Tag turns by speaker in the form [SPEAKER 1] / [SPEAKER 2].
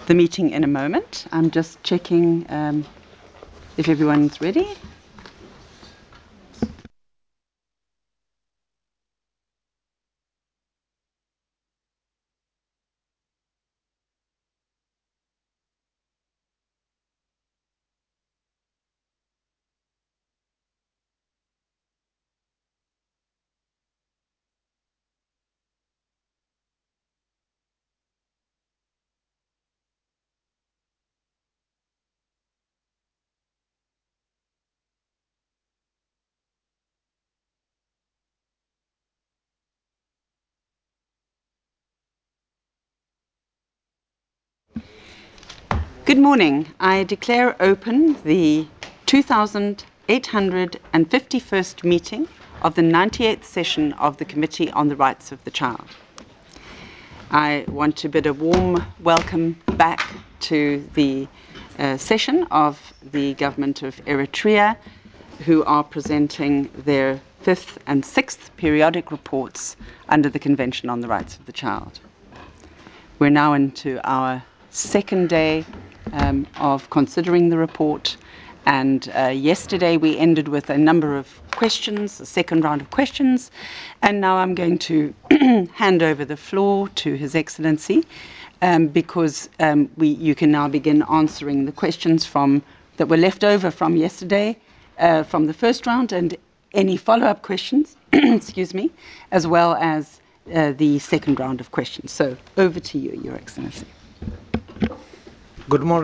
[SPEAKER 1] the meeting in a moment. I'm just checking if everyone's ready. Good morning. I declare open the 2851st meeting of the 98th session of the Committee on the Rights of the Child. I want to bid a warm welcome back to the session of the Government of Eritrea, who are presenting their 5th and 6th periodic reports under the Convention on the Rights of the Child. We're now into our second day of considering the report, and yesterday we ended with a number of questions, a second round of questions, and now I'm going to hand over the floor to His Excellency because you can now begin answering the questions that were left over from yesterday, from the first round, and any follow-up questions, excuse me, as well as the second round of questions. So over to you, Your Excellency.
[SPEAKER 2] Good morning.